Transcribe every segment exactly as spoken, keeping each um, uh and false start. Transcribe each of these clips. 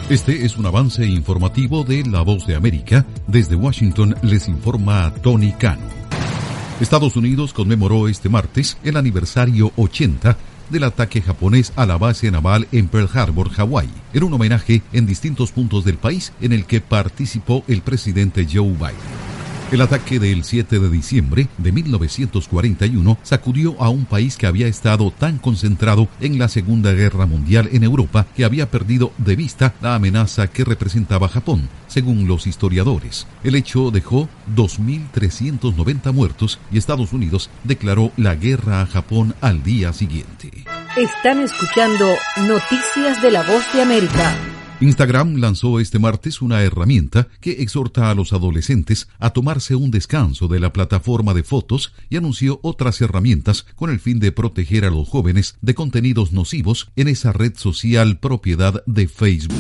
Este es un avance informativo de La Voz de América. Desde Washington les informa Tony Cano. Estados Unidos conmemoró este martes el aniversario ochenta del ataque japonés a la base naval en Pearl Harbor, Hawái, en un homenaje en distintos puntos del país en el que participó el presidente Joe Biden. El ataque del siete de diciembre de mil novecientos cuarenta y uno sacudió a un país que había estado tan concentrado en la Segunda Guerra Mundial en Europa que había perdido de vista la amenaza que representaba Japón, según los historiadores. El hecho dejó dos mil trescientos noventa muertos y Estados Unidos declaró la guerra a Japón al día siguiente. Están escuchando Noticias de La Voz de América. Instagram lanzó este martes una herramienta que exhorta a los adolescentes a tomarse un descanso de la plataforma de fotos y anunció otras herramientas con el fin de proteger a los jóvenes de contenidos nocivos en esa red social propiedad de Facebook.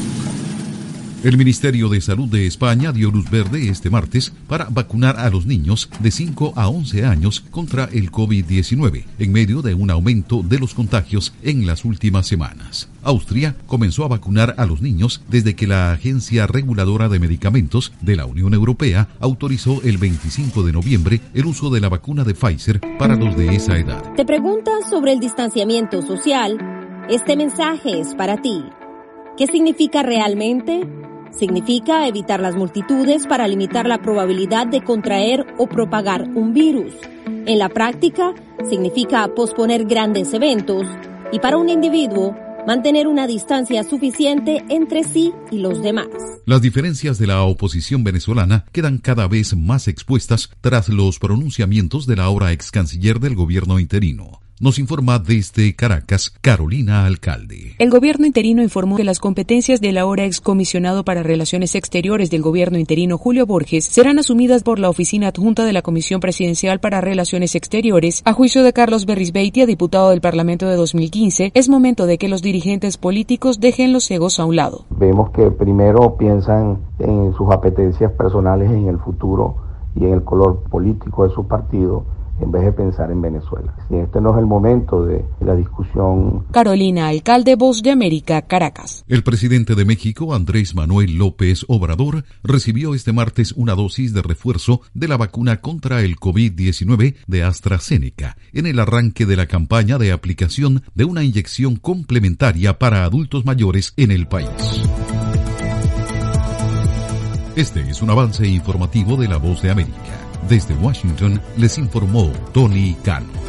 El Ministerio de Salud de España dio luz verde este martes para vacunar a los niños de cinco a once años contra el COVID diecinueve, en medio de un aumento de los contagios en las últimas semanas. Austria comenzó a vacunar a los niños desde que la Agencia Reguladora de Medicamentos de la Unión Europea autorizó el veinticinco de noviembre el uso de la vacuna de Pfizer para los de esa edad. ¿Te preguntas sobre el distanciamiento social? Este mensaje es para ti. ¿Qué significa realmente? Significa evitar las multitudes para limitar la probabilidad de contraer o propagar un virus. En la práctica, significa posponer grandes eventos y para un individuo, mantener una distancia suficiente entre sí y los demás. Las diferencias de la oposición venezolana quedan cada vez más expuestas tras los pronunciamientos de la ahora ex canciller del gobierno interino. Nos informa desde Caracas, Carolina Alcalde. El gobierno interino informó que las competencias del ahora excomisionado para Relaciones Exteriores del gobierno interino, Julio Borges, serán asumidas por la oficina adjunta de la Comisión Presidencial para Relaciones Exteriores. A juicio de Carlos Berrizbeitia, diputado del Parlamento de dos mil quince, es momento de que los dirigentes políticos dejen los egos a un lado. Vemos que primero piensan en sus apetencias personales, en el futuro y en el color político de su partido, en vez de pensar en Venezuela. Y este no es el momento de la discusión. Carolina Alcalde, Voz de América, Caracas. El presidente de México, Andrés Manuel López Obrador, recibió este martes una dosis de refuerzo de la vacuna contra el COVID diecinueve de AstraZeneca, en el arranque de la campaña de aplicación de una inyección complementaria para adultos mayores en el país. Este es un avance informativo de La Voz de América. Desde Washington les informó Tony Cano.